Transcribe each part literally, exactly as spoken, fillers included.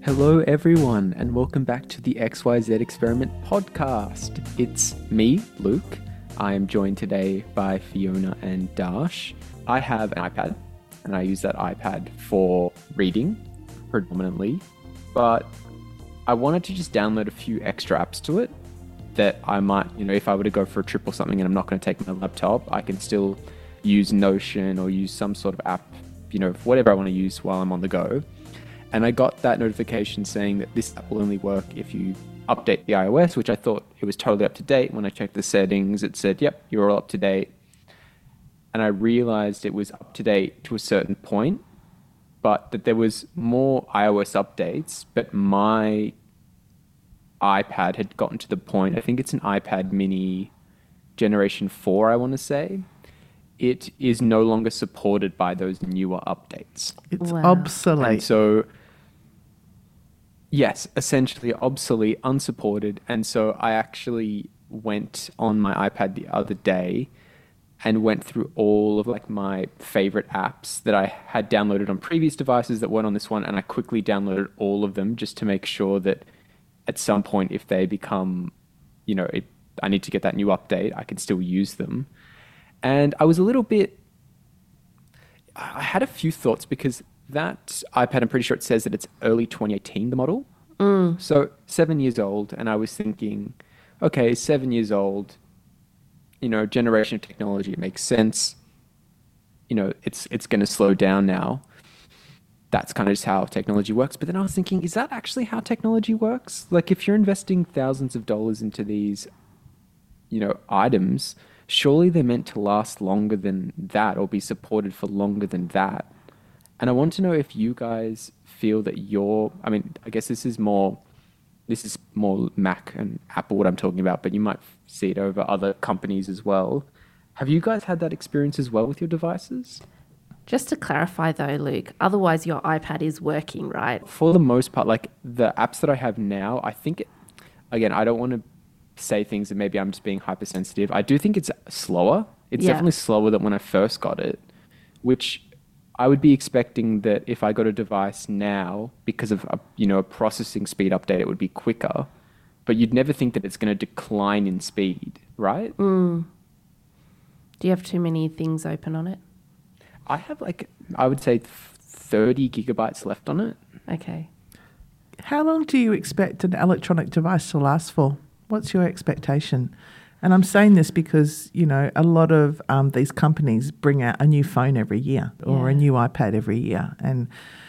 Hello, everyone, and welcome back to the X Y Z Experiment podcast. It's me, Luke. I am joined today by Fiona and Dash. I have an iPad, and I use that iPad for reading predominantly, but I wanted to just download a few extra apps to it that I might, you know, if I were to go for a trip or something and I'm not going to take my laptop, I can still use Notion or use some sort of app, you know, whatever I want to use while I'm on the go. And I got that notification saying that this app will only work if you update the iOS, which I thought it was totally up to date. When I checked the settings, it said, yep, you're all up to date. And I realized it was up to date to a certain point, but that there was more iOS updates, but my iPad had gotten to the point, I think it's an iPad mini generation four, I want to say. It is no longer supported by those newer updates. It's Wow. obsolete. And so, yes, essentially obsolete, unsupported. And so I actually went on my iPad the other day and went through all of like my favorite apps that I had downloaded on previous devices that weren't on this one. And I quickly downloaded all of them just to make sure that at some point, if they become, you know, it, I need to get that new update, I can still use them. And I was a little bit, I had a few thoughts because that iPad, I'm pretty sure it says that it's early twenty eighteen, the model. Mm. So seven years old. And I was thinking, okay, seven years old, you know, generation of technology, it makes sense. You know, it's, it's going to slow down now. That's kind of just how technology works. But then I was thinking, is that actually how technology works? Like if you're investing thousands of dollars into these, you know, items, surely they're meant to last longer than that or be supported for longer than that. And I want to know if you guys feel that you're, I mean, I guess this is more, this is more Mac and Apple what I'm talking about, but you might see it over other companies as well. Have you guys had that experience as well with your devices? Just to clarify though, Luke, otherwise your iPad is working, right? For the most part, like the apps that I have now, I think, it, again, I don't want to say things that maybe I'm just being hypersensitive. I do think it's slower. It's Yeah. definitely slower than when I first got it, which I would be expecting that if I got a device now, because of a, you know, a processing speed update, it would be quicker. But you'd never think that it's going to decline in speed, right? Mm. Do you have too many things open on it? I have like, I would say thirty gigabytes left on it. Okay. How long do you expect an electronic device to last for? What's your expectation? And I'm saying this because, you know, a lot of um, these companies bring out a new phone every year or a Yeah. new iPad every year. And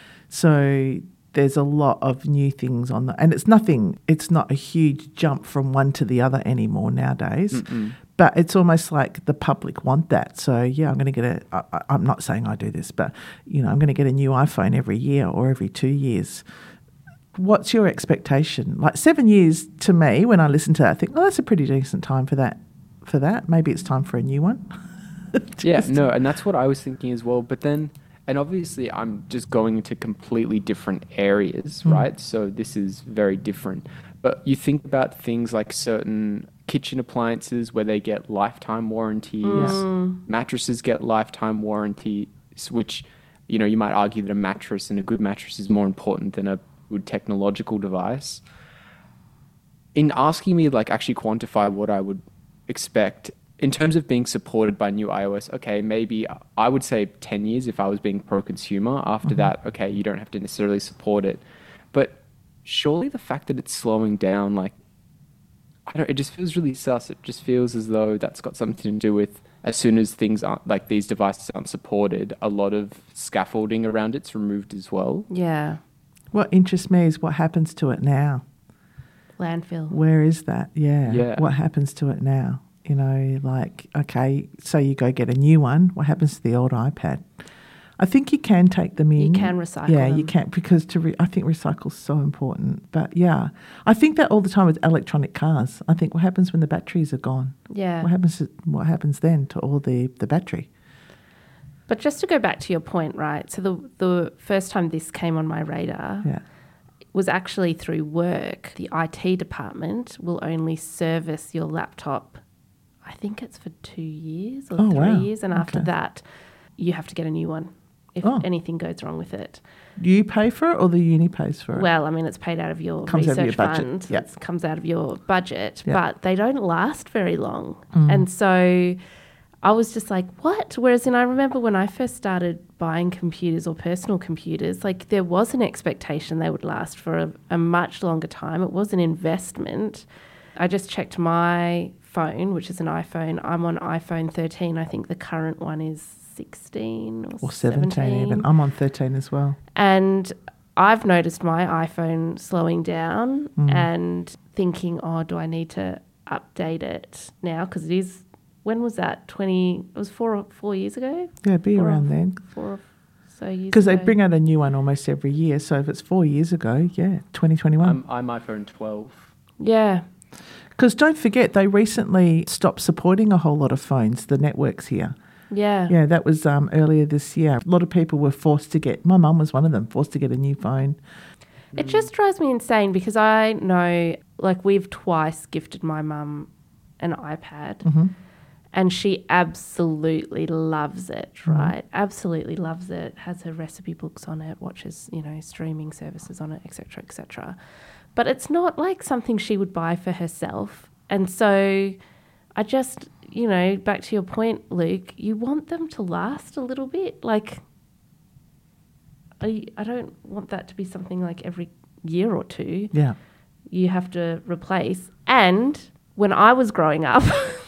so there's a lot of new things on the, and it's nothing, it's not a huge jump from one to the other anymore nowadays. Mm-mm. But it's almost like the public want that. So, yeah, I'm going to get a, I, I- I'm not saying I do this, but, you know, I'm going to get a new iPhone every year or every two years. What's your expectation? Like seven years to me, when I listen to that, I think, oh, that's a pretty decent time for that. For that, maybe it's time for a new one. Yeah, Just- no, and that's what I was thinking as well. But then, and obviously I'm just going into completely different areas, Mm. right? So this is very different. But you think about things like certain kitchen appliances where they get lifetime warranties, Mm. mattresses get lifetime warranties, which, you know, you might argue that a mattress and a good mattress is more important than a good technological device. In asking me, like, actually quantify what I would expect in terms of being supported by new iOS, okay, maybe I would say ten years if I was being pro-consumer. After Mhm. that, okay, you don't have to necessarily support it. But surely the fact that it's slowing down, like, I don't, it just feels really sus. It just feels as though that's got something to do with as soon as things aren't, like these devices aren't supported, a lot of scaffolding around it's removed as well. Yeah. What interests me is what happens to it now. Landfill. Where is that? Yeah. Yeah. What happens to it now? You know, like, okay, so you go get a new one. What happens to the old iPad? I think you can take them in. You can recycle Yeah, you them. can, because to re- I think recycle's so important. But yeah, I think that all the time with electronic cars. I think what happens when the batteries are gone? Yeah. What happens? To, what happens then to all the, the battery? But just to go back to your point, right? So the the first time this came on my radar Yeah. was actually through work. The I T department will only service your laptop, I think it's for two years or Oh, three wow. years. And after Okay. that, you have to get a new one. if Oh. anything goes wrong with it. Do you pay for it or the uni pays for it? Well, I mean, it's paid out of your Comes out of research your budget. fund. Yep. It comes out of your budget, Yep. but they don't last very long. Mm. And so I was just like, what? Whereas then I remember when I first started buying computers or personal computers, like there was an expectation they would last for a, a much longer time. It was an investment. I just checked my phone, which is an iPhone. I'm on iPhone thirteen. I think the current one is sixteen or, or seventeen, seventeen. even. I'm on thirteen as well. And I've noticed my iPhone slowing down Mm. and thinking, oh, do I need to update it now? Because it is, when was that? twenty, it was four or four years ago? Yeah, be Four around or- then. Four or so years Because they ago. bring out a new one almost every year. So if it's four years ago, yeah, twenty twenty-one. I'm, I'm iPhone twelve. Yeah. Because don't forget, they recently stopped supporting a whole lot of phones, the networks here. Yeah. Yeah, that was um, earlier this year. A lot of people were forced to get, my mum was one of them, forced to get a new phone. It just drives me insane because I know, like, we've twice gifted my mum an iPad Mm-hmm. and she absolutely loves it, Mhm. right? Absolutely loves it, has her recipe books on it, watches, you know, streaming services on it, et cetera, et cetera. But it's not like something she would buy for herself. And so I just, you know, back to your point, Luke, you want them to last a little bit. Like, I, I don't want that to be something like every year or two Yeah. you have to replace. And when I was growing up,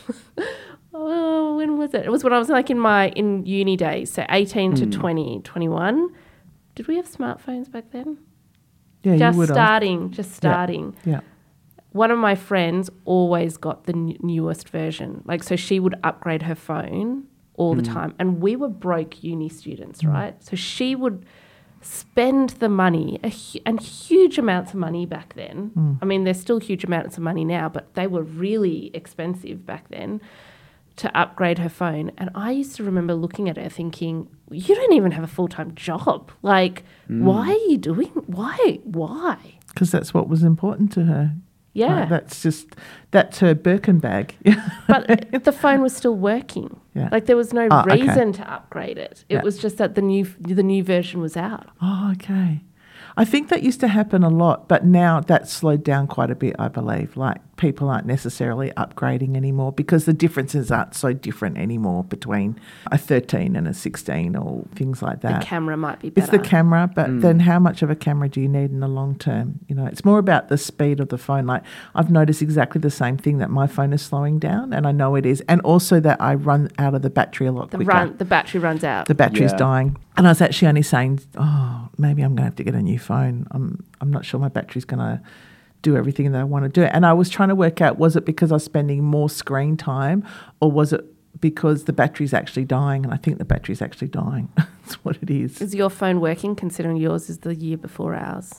oh, when was it? It was when I was like in my in uni days, so eighteen to Mm. twenty, twenty-one. Did we have smartphones back then? Yeah, just you would have. starting, just starting. Yeah. One of my friends always got the n- newest version. Like, so she would upgrade her phone all the Mm. time. And we were broke uni students, Mm. right? So she would spend the money, a hu- and huge amounts of money back then. Mm. I mean, there's still huge amounts of money now, but they were really expensive back then to upgrade her phone. And I used to remember looking at her thinking, you don't even have a full-time job. Like, Mm. why are you doing, why, why? Because that's what was important to her. Yeah. Like, that's just, that's her Birkin bag. But the phone was still working. Yeah. Like there was no Oh, okay. reason to upgrade it. It Yeah. was just that the new the new version was out. Oh, okay. I think that used to happen a lot, but now that's slowed down quite a bit, I believe. Like people aren't necessarily upgrading anymore because the differences aren't so different anymore between a thirteen and a sixteen or things like that. The camera might be better. It's the camera, but Mm. then how much of a camera do you need in the long term? You know, it's more about the speed of the phone. Like I've noticed exactly the same thing, that my phone is slowing down, and I know it is, and also that I run out of the battery a lot the quicker. run the battery runs out. The battery's Yeah. dying. And I was actually only saying, oh, maybe I'm going to have to get a new phone. I'm I'm not sure my battery's going to do everything that I want to do. And I was trying to work out, was it because I was spending more screen time or was it because the battery's actually dying? And I think the battery's actually dying. That's what it is. Is your phone working considering yours is the year before ours?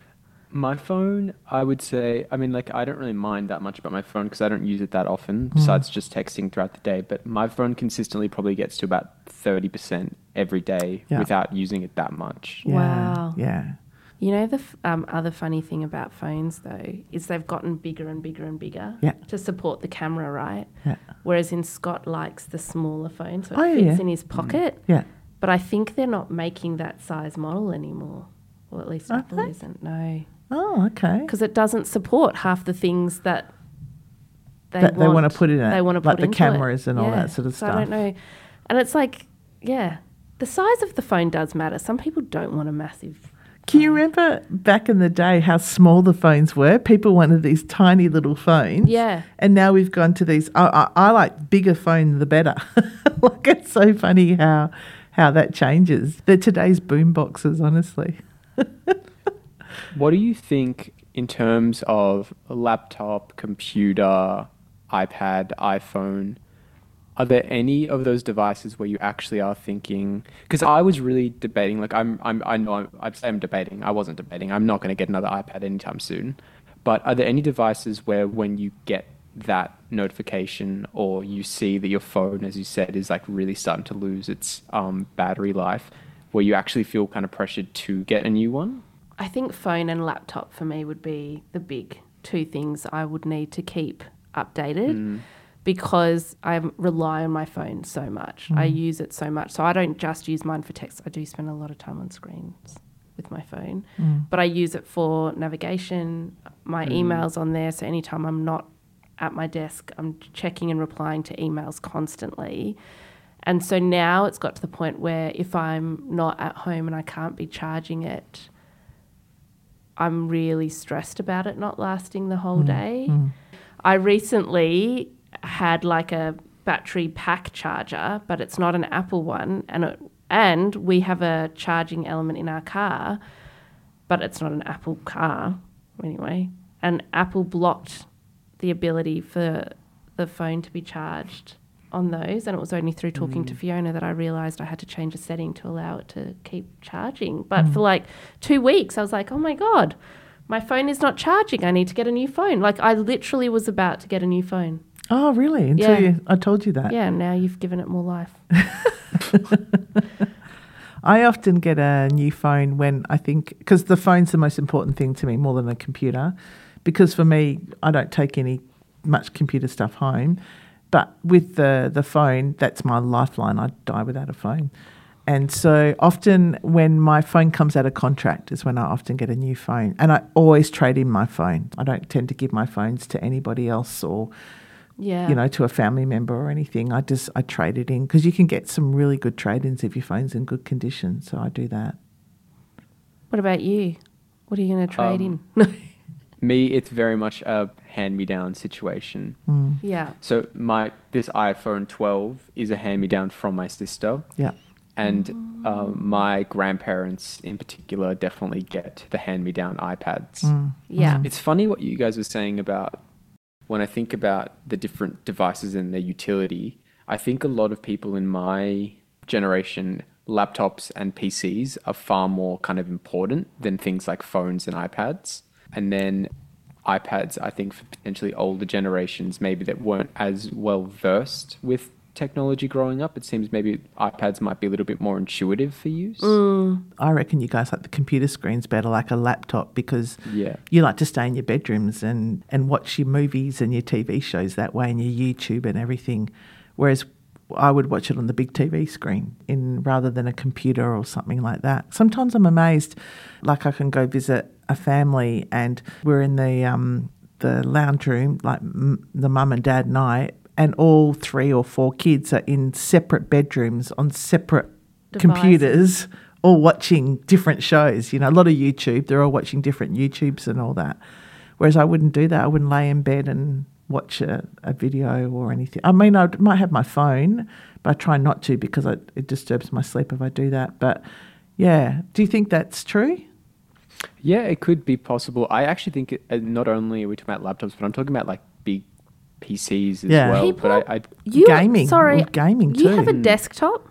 My phone, I would say, I mean, like, I don't really mind that much about my phone because I don't use it that often, besides just texting throughout the day. But my phone consistently probably gets to about thirty percent every day Yeah. without using it that much. Yeah, Wow. Yeah. You know, the f- um, other funny thing about phones, though, is they've gotten bigger and bigger and bigger Yeah. to support the camera, right? Yeah. Whereas in Scott likes the smaller phone, so it Oh, yeah, fits yeah. in his pocket. Yeah. But I think they're not making that size model anymore. Well, at least Are Apple they? isn't, no. Oh, okay. Because it doesn't support half the things that they That they want wanna put in it, They want to like put the into cameras it. and all Yeah. that sort of so I stuff. don't know. And it's like, yeah, the size of the phone does matter. Some people don't want a massive... Can you remember back in the day how small the phones were? People wanted these tiny little phones. Yeah. And now we've gone to these, I, I, I like bigger phone the better. Like it's so funny how how that changes. They're today's boom boxes, honestly. What do you think in terms of a laptop, computer, iPad, iPhone? Are there any of those devices where you actually are thinking? Because I was really debating. Like I'm, I'm, I know I'm, I'd say I'm debating. I wasn't debating. I'm not going to get another iPad anytime soon. But are there any devices where when you get that notification or you see that your phone, as you said, is like really starting to lose its um, battery life, where you actually feel kind of pressured to get a new one? I think phone and laptop for me would be the big two things I would need to keep updated. Mm. because I rely on my phone so much. Mm. I use it so much. So I don't just use mine for text. I do spend a lot of time on screens with my phone. Mm. But I use it for navigation, my Mm. emails on there. So anytime I'm not at my desk, I'm checking and replying to emails constantly. And so now it's got to the point where if I'm not at home and I can't be charging it, I'm really stressed about it not lasting the whole Mm. day. Mm. I recently had like a battery pack charger, but it's not an Apple one, and it, and we have a charging element in our car, but it's not an Apple car anyway. And Apple blocked the ability for the phone to be charged on those, and it was only through talking Mm. to Fiona that I realised I had to change a setting to allow it to keep charging. But Mm. for like two weeks, I was like, oh my God, my phone is not charging. I need to get a new phone. Like I literally was about to get a new phone. Oh, really? Until Yeah. you, I told you that. Yeah, and now you've given it more life. I often get a new phone when I think, because the phone's the most important thing to me more than a computer, because for me, I don't take any much computer stuff home. But with the, the phone, that's my lifeline. I'd die without a phone. And so often when my phone comes out of contract is when I often get a new phone. And I always trade in my phone. I don't tend to give my phones to anybody else or, Yeah. you know, to a family member or anything. I just, I trade it in because you can get some really good trade-ins if your phone's in good condition. So I do that. What about you? What are you going to trade Um, in? Me, it's very much a hand-me-down situation. Mm. Yeah. So my this iPhone twelve is a hand-me-down from my sister, Yeah. and um, my grandparents in particular definitely get the hand-me-down iPads. Mm. Yeah. Mm. It's funny what you guys were saying about when I think about the different devices and their utility. I think a lot of people in my generation, laptops and P Cs are far more kind of important than things like phones and iPads. And then iPads, I think for potentially older generations, maybe that weren't as well versed with technology growing up, it seems maybe iPads might be a little bit more intuitive for use. Mm. I reckon you guys like the computer screens better, like a laptop, because Yeah. you like to stay in your bedrooms and, and watch your movies and your T V shows that way and your YouTube and everything. Whereas I would watch it on the big T V screen in rather than a computer or something like that. Sometimes I'm amazed, like I can go visit a family and we're in the um, the lounge room, like m- the mum and dad and I, and all three or four kids are in separate bedrooms on separate Devices. computers, all watching different shows. You know, a lot of YouTube, they're all watching different YouTubes and all that. Whereas I wouldn't do that. I wouldn't lay in bed and watch a, a video or anything. I mean, I might have my phone, but I try not to because I, it disturbs my sleep if I do that. But yeah, do you think that's true? Yeah, it could be possible. I actually think it, uh, not only are we talking about laptops, but I'm talking about like big P Cs as Yeah. well. People- But I, I, You, Gaming. Sorry. Well, gaming You too. have a Mm. desktop?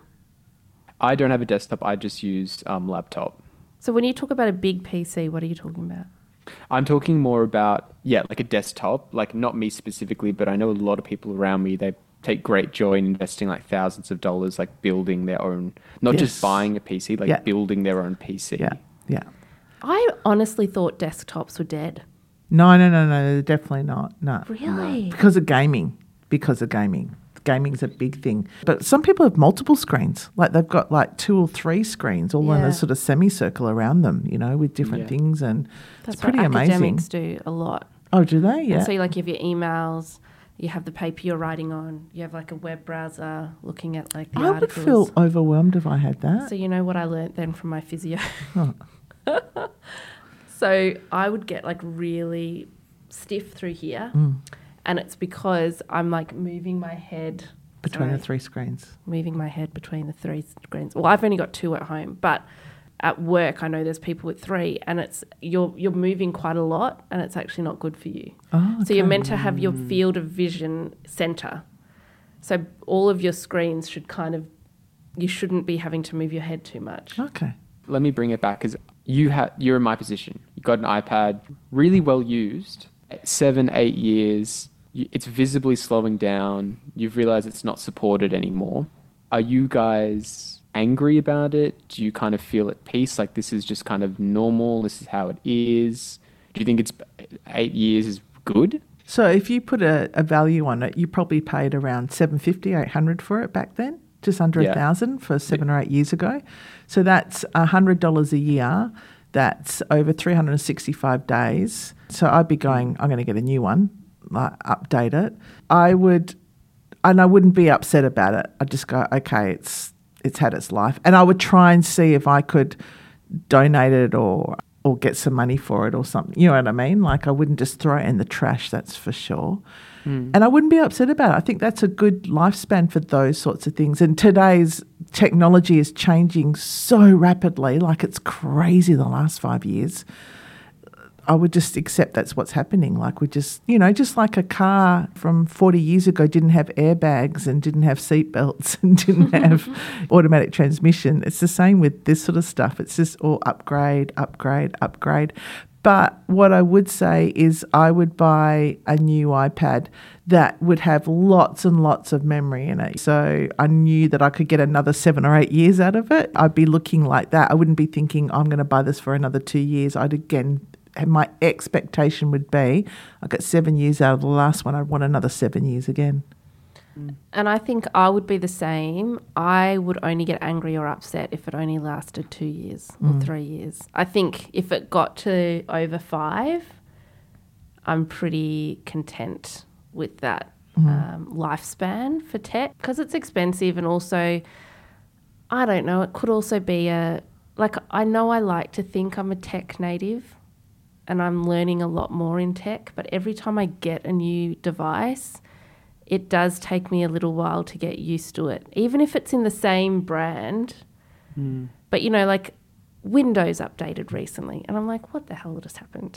I don't have a desktop. I just use um, laptop. So when you talk about a big P C, what are you talking about? I'm talking more about, yeah, like a desktop, like not me specifically, but I know a lot of people around me, they take great joy in investing like thousands of dollars, like building their own, not Yes. just buying a P C, like Yeah. building their own P C. Yeah, yeah. I honestly thought desktops were dead. No, no, no, no, definitely not. No. Really? Because of gaming. Because of gaming. Gaming's a big thing. But some people have multiple screens. Like they've got like two or three screens all in Yeah. a sort of semicircle around them, you know, with different Yeah. things. And That's it's pretty what amazing. academics do a lot. Oh, do they? Yeah. And so, like, you have your emails, you have the paper you're writing on, you have like a web browser looking at like the I would articles. feel overwhelmed if I had that. So you know what I learnt then from my physio. Oh. So I would get like really stiff through here, Mm. and it's because I'm like moving my head Between sorry, the three screens. moving my head between the three screens. Well, I've only got two at home, but at work I know there's people with three, and it's you're you're moving quite a lot, and it's actually not good for you. Oh, So you're okay. meant to have your field of vision center. So all of your screens should kind of, you shouldn't be having to move your head too much. Okay. Let me bring it back because you ha- you're in my position. You got an iPad, really well used, seven, eight years. You, it's visibly slowing down. You've realized it's not supported anymore. Are you guys angry about it? Do you kind of feel at peace? Like this is just kind of normal. This is how it is. Do you think it's eight years is good? So if you put a, a value on it, you probably paid around seven fifty, eight hundred for it back then, just under a Yeah. thousand for seven or eight years ago. So that's one hundred dollars a year. That's over three hundred sixty-five days. So I'd be going, I'm going to get a new one, like update it. I would, and I wouldn't be upset about it. I'd just go, okay, it's it's had its life. And I would try and see if I could donate it or or get some money for it or something. You know what I mean? Like I wouldn't just throw it in the trash, that's for sure. Mm. And I wouldn't be upset about it. I think that's a good lifespan for those sorts of things. And today's technology is changing so rapidly, like it's crazy the last five years. I would just accept that's what's happening. Like we just, you know, just like a car from forty years ago didn't have airbags and didn't have seatbelts and didn't have automatic transmission. It's the same with this sort of stuff. It's just all upgrade, upgrade, upgrade. But what I would say is I would buy a new iPad that would have lots and lots of memory in it. So I knew that I could get another seven or eight years out of it. I'd be looking like that. I wouldn't be thinking, I'm going to buy this for another two years. I'd again... And my expectation would be, I got seven years out of the last one, I'd want another seven years again. And I think I would be the same. I would only get angry or upset if it only lasted two years or mm. three years. I think if it got to over five, I'm pretty content with that mm. um, lifespan for tech because it's expensive and also, I don't know, it could also be a, like I know I like to think I'm a tech native and I'm learning a lot more in tech, but every time I get a new device, it does take me a little while to get used to it, even if it's in the same brand. Mm. But, you know, like Windows updated recently, and I'm like, what the hell just happened?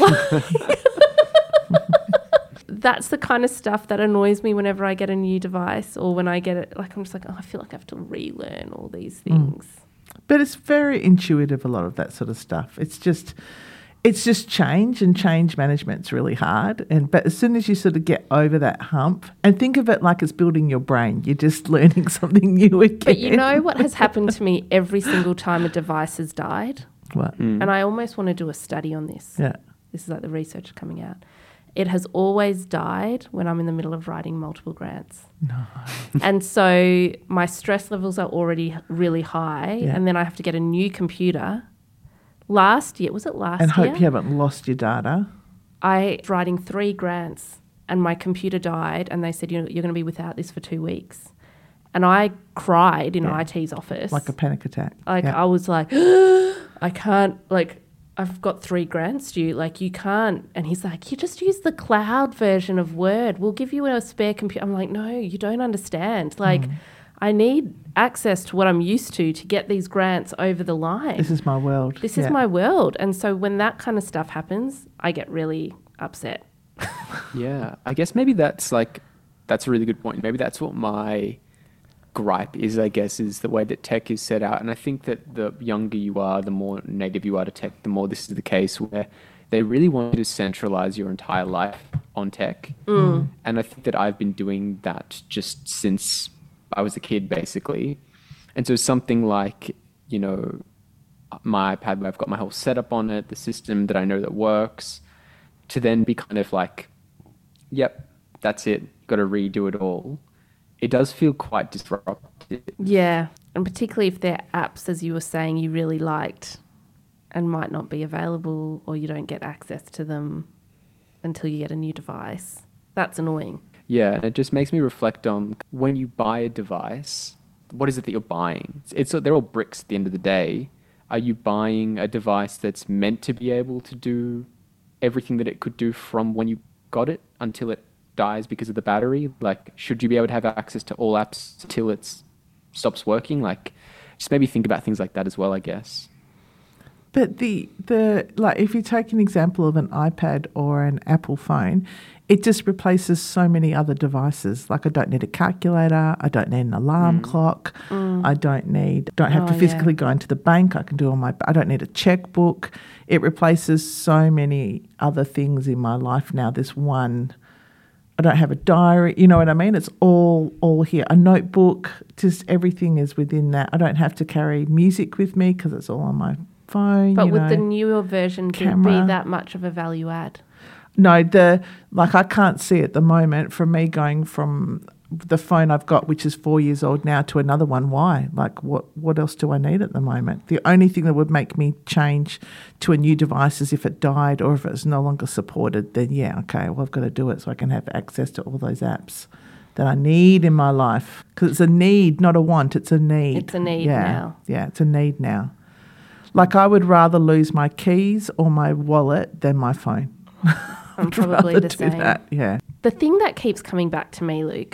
That's the kind of stuff that annoys me whenever I get a new device or when I get it. Like, I'm just like, oh, I feel like I have to relearn all these things. Mm. But it's very intuitive, a lot of that sort of stuff. It's just... It's just change, and change management's really hard. And but as soon as you sort of get over that hump, and think of it like it's building your brain, you're just learning something new again. But you know what has happened to me every single time a device has died? What? Mm. And I almost want to do a study on this. Yeah. This is like the research coming out. It has always died when I'm in the middle of writing multiple grants. No. And so my stress levels are already really high, yeah. and then I have to get a new computer. Last year, was it last and year? And hope you haven't lost your data. I was writing three grants and my computer died and they said, you know, you're going to be without this for two weeks. And I cried in yeah. I T's office. Like a panic attack. Like yeah. I was like, I can't, like, I've got three grants due. Like, you can't. And he's like, you just use the cloud version of Word. We'll give you a spare computer. I'm like, no, you don't understand. Like, mm. I need access to what I'm used to to get these grants over the line. This is my world. This yeah. is my world. And so when that kind of stuff happens, I get really upset. Yeah. I guess maybe that's like, that's a really good point. Maybe that's what my gripe is, I guess, is the way that tech is set out. And I think that the younger you are, the more native you are to tech, the more this is the case where they really want you to centralize your entire life on tech. Mm. And I think that I've been doing that just since I was a kid, basically. And so something like, you know, my iPad where I've got my whole setup on it, the system that I know that works, to then be kind of like, yep, that's it, got to redo it all. It does feel quite disruptive. Yeah, and particularly if they're apps, as you were saying, you really liked and might not be available or you don't get access to them until you get a new device. That's annoying. Yeah, and it just makes me reflect on when you buy a device, what is it that you're buying? It's, it's they're all bricks at the end of the day. Are you buying a device that's meant to be able to do everything that it could do from when you got it until it dies because of the battery? Like, should you be able to have access to all apps until it stops working? Like, just maybe think about things like that as well, I guess. But the the like, if you take an example of an iPad or an Apple phone, it just replaces so many other devices. Like, I don't need a calculator, I don't need an alarm mm. clock, mm. I don't need, don't have oh, to physically yeah. go into the bank. I can do all my, I don't need a checkbook. It replaces so many other things in my life now. This one, I don't have a diary, you know what I mean? It's all all here. A notebook, just everything is within that. I don't have to carry music with me because it's all on my phone. But you would know, the newer version camera. be that much of a value add? No, the like I can't see at the moment from me going from the phone I've got, which is four years old now, to another one. Why? Like what, what else do I need at the moment? The only thing that would make me change to a new device is if it died or if it's no longer supported. Then yeah, okay, well I've got to do it so I can have access to all those apps that I need in my life, because it's a need, not a want. It's a need. It's a need yeah. now. Yeah, it's a need now. Like I would rather lose my keys or my wallet than my phone. I'm probably the do same. That. Yeah. The thing that keeps coming back to me, Luke,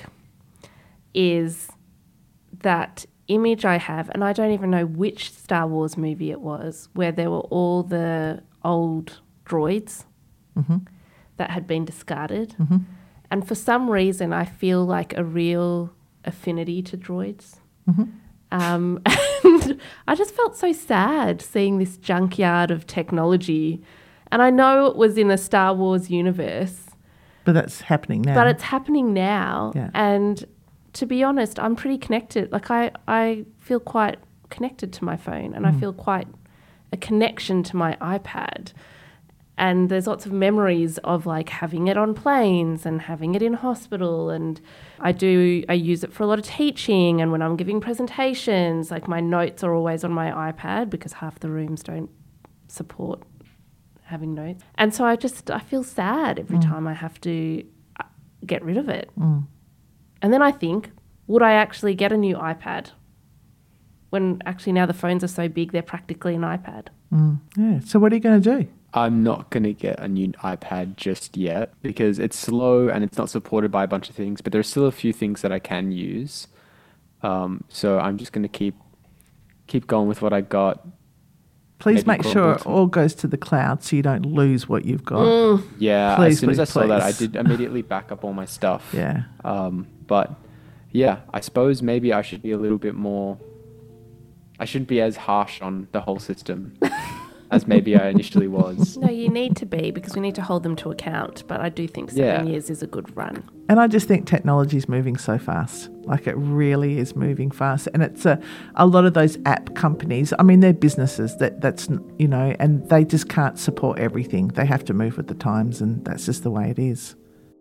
is that image I have, and I don't even know which Star Wars movie it was, where there were all the old droids Mm-hmm. that had been discarded. Mm-hmm. And for some reason, I feel like a real affinity to droids. Mm-hmm. Um, and I just felt so sad seeing this junkyard of technology. And I know it was in the Star Wars universe, But that's happening now. but it's happening now. Yeah. And to be honest, I'm pretty connected. Like I, I feel quite connected to my phone, and Mm. I feel quite a connection to my iPad. And there's lots of memories of like having it on planes and having it in hospital. And I do, I use it for a lot of teaching. And when I'm giving presentations, like my notes are always on my iPad because half the rooms don't support having notes. And so I just, I feel sad every Mm. time I have to uh, get rid of it. Mm. And then I think, would I actually get a new iPad? When actually now the phones are so big, they're practically an iPad. Mm. Yeah. So what are you going to do? I'm not going to get a new iPad just yet because it's slow and it's not supported by a bunch of things, but there's still a few things that I can use. Um, so I'm just going to keep keep going with what I got. Please Maybe make sure it Chromebooks. all goes to the cloud so you don't lose what you've got. Mm. Yeah, Please, as soon as I please, saw that, I please. did immediately back up all my stuff. Yeah. Um, but yeah, I suppose maybe I should be a little bit more. I shouldn't be as harsh on the whole system as maybe I initially was. No, you need to be, because we need to hold them to account. But I do think seven Yeah. years is a good run. And I just think technology is moving so fast. Like it really is moving fast. And it's a, a lot of those app companies, I mean, they're businesses that that's, you know, and they just can't support everything. They have to move with the times, and that's just the way it is.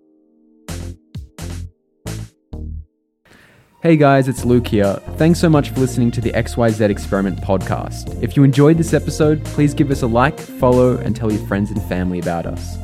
Hey guys, it's Luke here. Thanks so much for listening to the X Y Z Experiment podcast. If you enjoyed this episode, please give us a like, follow, and tell your friends and family about us.